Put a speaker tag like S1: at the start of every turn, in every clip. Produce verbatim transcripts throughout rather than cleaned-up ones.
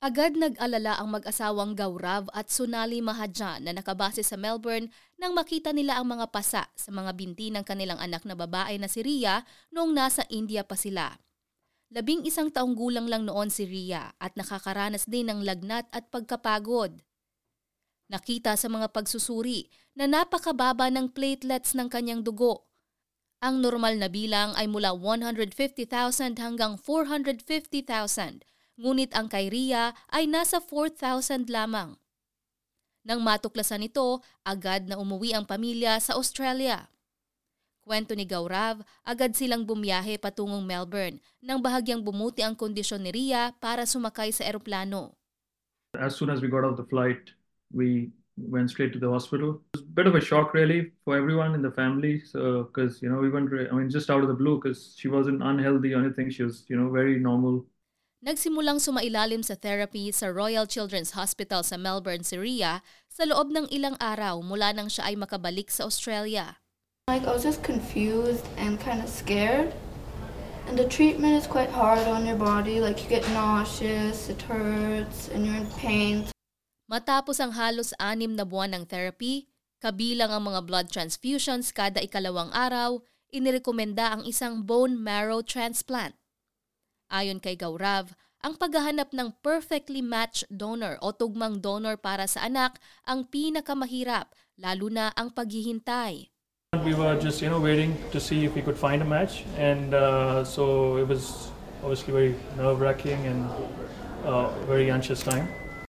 S1: Agad nag-alala ang mag-asawang Gaurav at Sonali Mahajan na nakabase sa Melbourne nang makita nila ang mga pasa sa mga binti ng kanilang anak na babae na si Ria noong nasa India pa sila. Labing isang taong gulang lang noon si Ria at nakakaranas din ng lagnat at pagkapagod. Nakita sa mga pagsusuri na napakababa ng platelets ng kanyang dugo. Ang normal na bilang ay mula one hundred fifty thousand hanggang four hundred fifty thousand. Ngunit ang kay Ria ay nasa four thousand lamang. Nang matuklasan ito, agad na umuwi ang pamilya sa Australia. Kwento ni Gaurav, agad silang bumiyahe patungong Melbourne nang bahagyang bumuti ang kondisyon ni Ria para sumakay sa eroplano.
S2: As soon as we got off the flight, we went straight to the hospital. It was a bit of a shock really for everyone in the family, so because you know we went, I mean, just out of the blue because she wasn't unhealthy or anything. She was, you know, very normal.
S1: Nagsimulang sumailalim sa therapy sa Royal Children's Hospital sa Melbourne si Ria sa loob ng ilang araw mula nang siya ay makabalik sa Australia.
S3: Like I was just confused and kind of scared. And the treatment is quite hard on your body. Like you get nauseous, it hurts, and you're in pain.
S1: Matapos ang halos anim na buwan ng therapy, kabilang ang mga blood transfusions kada ikalawang araw, inirekomenda ang isang bone marrow transplant. Ayon kay Gaurav, ang paghahanap ng perfectly matched donor o tugmang donor para sa anak ang pinakamahirap, lalo na ang paghihintay.
S2: We were just, you know, waiting to see if we could find a match, and uh, so it was obviously very nerve-wracking and uh, very anxious time.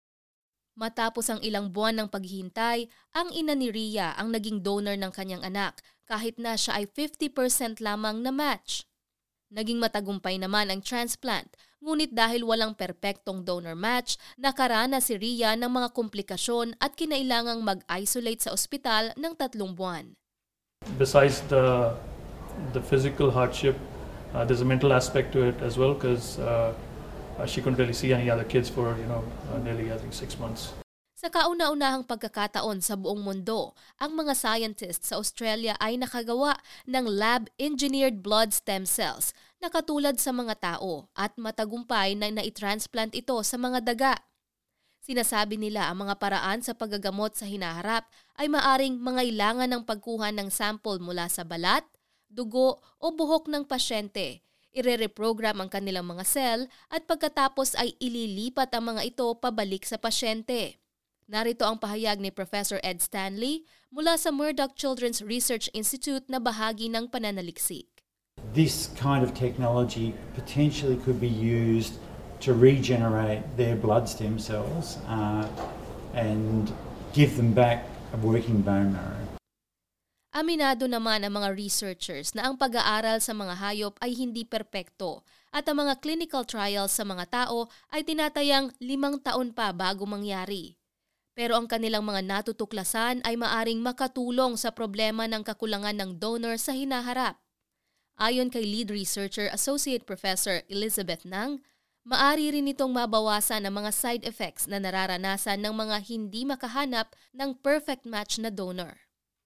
S1: Matapos ang ilang buwan ng paghihintay, ang ina ni Ria ang naging donor ng kanyang anak kahit na siya ay fifty percent lamang na match. Naging matagumpay naman ang transplant, ngunit dahil walang perpektong donor match, nakaranas si Ria ng mga komplikasyon at kinailangang mag-isolate sa ospital ng tatlong buwan.
S2: Besides the the physical hardship, uh, there's a mental aspect to it as well because uh, uh, she couldn't really see any other kids for you know uh, nearly I think six months.
S1: Sa kauna-unahang pagkakataon sa buong mundo, ang mga scientists sa Australia ay nakagawa ng lab-engineered blood stem cells na katulad sa mga tao at matagumpay na naitransplant ito sa mga daga. Sinasabi nila ang mga paraan sa paggagamot sa hinaharap ay maaring mangailangan ng pagkuha ng sample mula sa balat, dugo o buhok ng pasyente. Ire-reprogram ang kanilang mga cell at pagkatapos ay ililipat ang mga ito pabalik sa pasyente. Narito ang pahayag ni Professor Ed Stanley mula sa Murdoch Children's Research Institute na bahagi ng pananaliksik.
S4: This kind of technology potentially could be used to regenerate their blood stem cells uh, and give them back a working bone marrow.
S1: Aminado naman ang mga researchers na ang pag-aaral sa mga hayop ay hindi perpekto at ang mga clinical trials sa mga tao ay tinatayang limang taon pa bago mangyari. Pero ang kanilang mga natutuklasan ay maaring makatulong sa problema ng kakulangan ng donor sa hinaharap. Ayon kay lead researcher Associate Professor Elizabeth Nang, maari rin itong mabawasan ang mga side effects na nararanasan ng mga hindi makahanap ng perfect match na donor.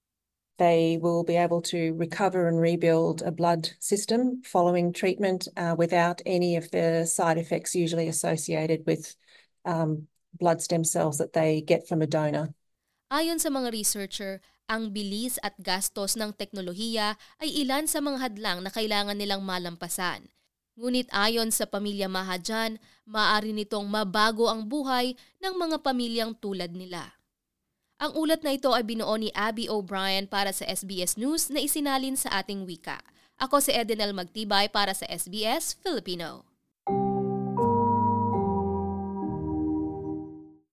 S5: They will be able to recover and rebuild a blood system following treatment uh, without any of the side effects usually associated with um, blood stem cells that they get from a donor.
S1: Ayon sa mga researcher, ang bilis at gastos ng teknolohiya ay ilan sa mga hadlang na kailangan nilang malampasan. Ngunit ayon sa pamilya Mahajan, maaari nitong mabago ang buhay ng mga pamilyang tulad nila. Ang ulat na ito ay binuo ni Abby O'Brien para sa S B S News na isinalin sa ating wika. Ako si Edenel Magtibay para sa S B S Filipino.